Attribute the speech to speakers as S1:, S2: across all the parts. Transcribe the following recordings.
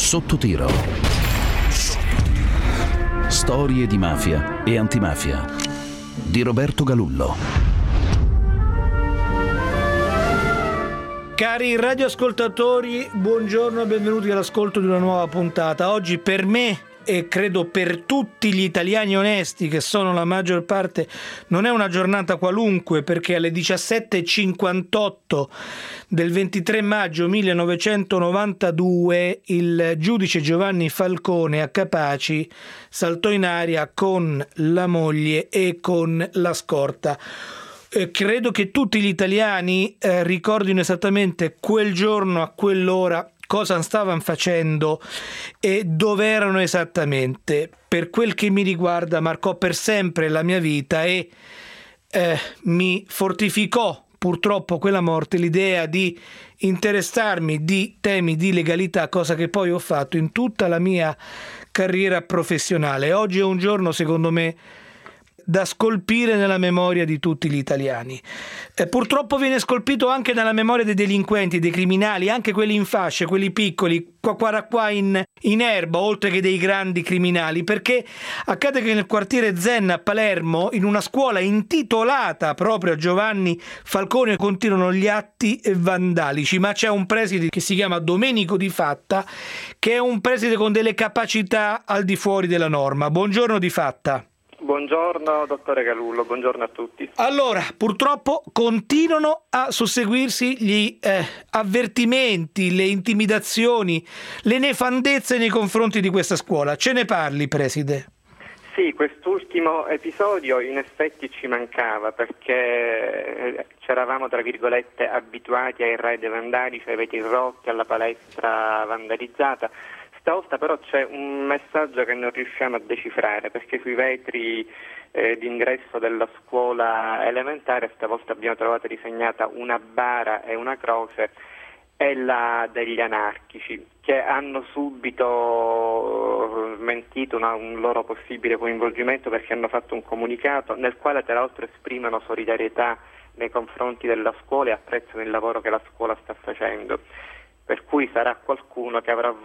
S1: Sotto tiro. Storie di mafia e antimafia di Roberto Galullo.
S2: Cari radioascoltatori, buongiorno e benvenuti all'ascolto di una nuova puntata. Oggi per me e credo per tutti gli italiani onesti, che sono la maggior parte, non è una giornata qualunque, perché alle 17:58 del 23 maggio 1992 il giudice Giovanni Falcone a Capaci saltò in aria con la moglie e con la scorta. Credo che tutti gli italiani ricordino esattamente quel giorno, a quell'ora, cosa stavano facendo e dove erano esattamente. Per quel che mi riguarda marcò per sempre la mia vita e mi fortificò purtroppo quella morte l'idea di interessarmi di temi di legalità, cosa che poi ho fatto in tutta la mia carriera professionale. Oggi è un giorno, secondo me, da scolpire nella memoria di tutti gli italiani. Purtroppo viene scolpito anche nella memoria dei delinquenti, dei criminali, anche quelli in fasce, quelli piccoli, qua in erba, oltre che dei grandi criminali, perché accade che nel quartiere Zen a Palermo, in una scuola intitolata proprio a Giovanni Falcone, continuano gli atti vandalici, ma c'è un preside che si chiama Domenico Di Fatta, che è un preside con delle capacità al di fuori della norma. Buongiorno Di Fatta.
S3: Buongiorno dottore Galullo, buongiorno a tutti.
S2: Allora, purtroppo continuano a susseguirsi gli avvertimenti, le intimidazioni, le nefandezze nei confronti di questa scuola. Ce ne parli, preside?
S3: Sì, quest'ultimo episodio in effetti ci mancava, perché c'eravamo, tra virgolette, abituati ai raid vandalici, ai vetri rotti, alla palestra vandalizzata. Stavolta però c'è un messaggio che non riusciamo a decifrare, perché sui vetri d'ingresso della scuola elementare stavolta abbiamo trovato disegnata una bara e una croce, e la degli anarchici, che hanno subito smentito un loro possibile coinvolgimento, perché hanno fatto un comunicato nel quale tra l'altro esprimono solidarietà nei confronti della scuola e apprezzano il lavoro che la scuola sta facendo. Per cui sarà qualcuno che avrà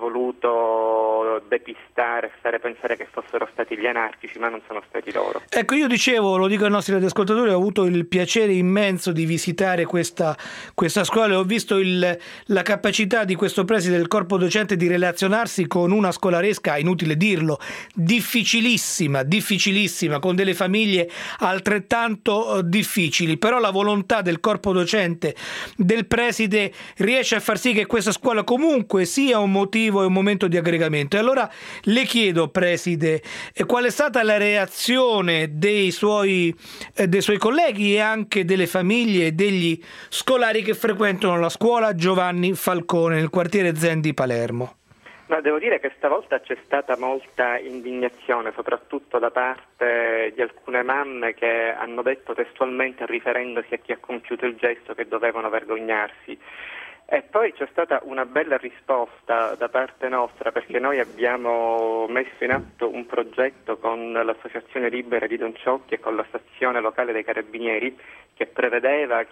S3: voluto depistare, pensare che fossero stati gli anarchici, ma non sono stati loro.
S2: Ecco, io dicevo, lo dico ai nostri radioascoltatori, ho avuto il piacere immenso di visitare questa scuola e ho visto la capacità di questo preside del corpo docente di relazionarsi con una scolaresca, inutile dirlo, difficilissima, con delle famiglie altrettanto difficili, però la volontà del corpo docente, del preside, riesce a far sì che questa scuola comunque sia un motivo e un momento di aggregamento. E allora le chiedo, preside, qual è stata la reazione dei suoi colleghi e anche delle famiglie e degli scolari che frequentano la scuola Giovanni Falcone nel quartiere Zen di Palermo?
S3: No, devo dire che stavolta c'è stata molta indignazione, soprattutto da parte di alcune mamme che hanno detto testualmente, riferendosi a chi ha compiuto il gesto, che dovevano vergognarsi. E poi c'è stata una bella risposta da parte nostra, perché noi abbiamo messo in atto un progetto con l'Associazione Libera di Don Ciocchi e con la stazione locale dei Carabinieri, che prevedeva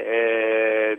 S3: che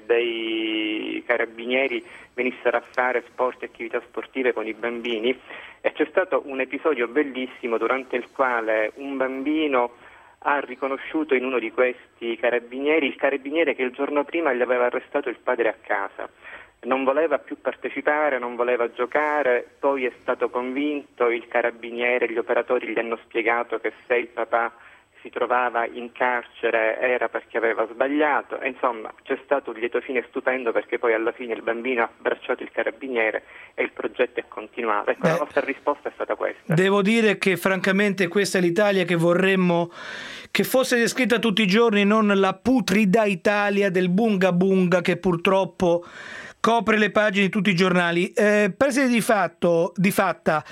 S3: dei carabinieri venissero a fare sport e attività sportive con i bambini, e c'è stato un episodio bellissimo durante il quale un bambino ha riconosciuto in uno di questi carabinieri il carabiniere che il giorno prima gli aveva arrestato il padre a casa. Non voleva più partecipare, non voleva giocare, poi è stato convinto, il carabiniere, gli operatori gli hanno spiegato che se il papà si trovava in carcere era perché aveva sbagliato, e insomma c'è stato un lieto fine stupendo, perché poi alla fine il bambino ha abbracciato il carabiniere e il progetto è continuato. Ecco, la nostra risposta è stata questa.
S2: Devo dire che francamente questa è l'Italia che vorremmo che fosse descritta tutti i giorni, non la putrida Italia del bunga bunga che purtroppo copre le pagine di tutti i giornali. Preside Di Fatta,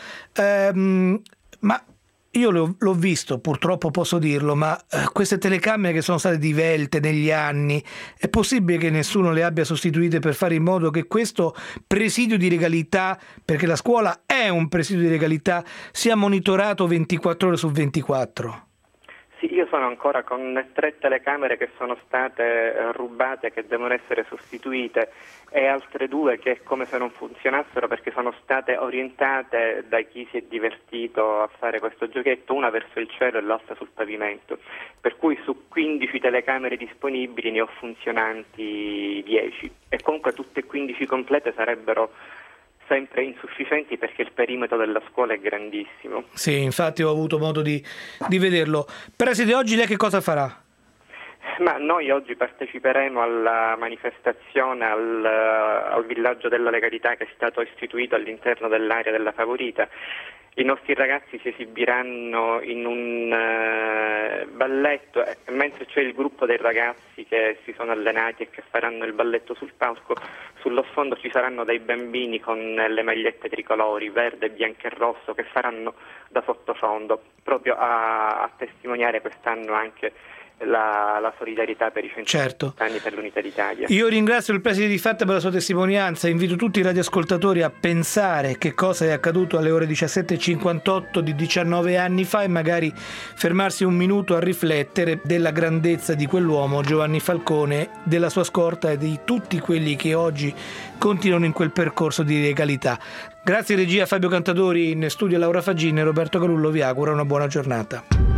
S2: ma io l'ho visto, purtroppo posso dirlo, ma queste telecamere che sono state divelte negli anni, è possibile che nessuno le abbia sostituite per fare in modo che questo presidio di legalità, perché la scuola è un presidio di legalità, sia monitorato 24 ore su 24?
S3: Sì, io sono ancora con 3 telecamere che sono state rubate, che devono essere sostituite, e altre 2 che è come se non funzionassero perché sono state orientate da chi si è divertito a fare questo giochetto, una verso il cielo e l'altra sul pavimento. Per cui su 15 telecamere disponibili ne ho funzionanti 10, e comunque tutte e 15 complete sarebbero sempre insufficienti perché il perimetro della scuola è grandissimo.
S2: Sì, infatti ho avuto modo di vederlo. Preside, oggi lei che cosa farà?
S3: Ma noi oggi parteciperemo alla manifestazione al villaggio della legalità che è stato istituito all'interno dell'area della Favorita. I nostri ragazzi si esibiranno in un balletto, mentre c'è il gruppo dei ragazzi che si sono allenati e che faranno il balletto sul palco. Sullo sfondo ci saranno dei bambini con le magliette tricolori, verde, bianco e rosso, che faranno da sottofondo, proprio a testimoniare quest'anno anche la solidarietà per i 100 anni per l'Unità d'Italia.
S2: Io ringrazio il preside di Fatta per la sua testimonianza. Invito tutti i radioascoltatori a pensare che cosa è accaduto alle ore 17:58 di 19 anni fa e magari fermarsi un minuto a riflettere della grandezza di quell'uomo, Giovanni Falcone, della sua scorta e di tutti quelli che oggi continuano in quel percorso di legalità. Grazie regia Fabio Cantadori, in studio Laura Faggini e Roberto Carullo vi auguro una buona giornata.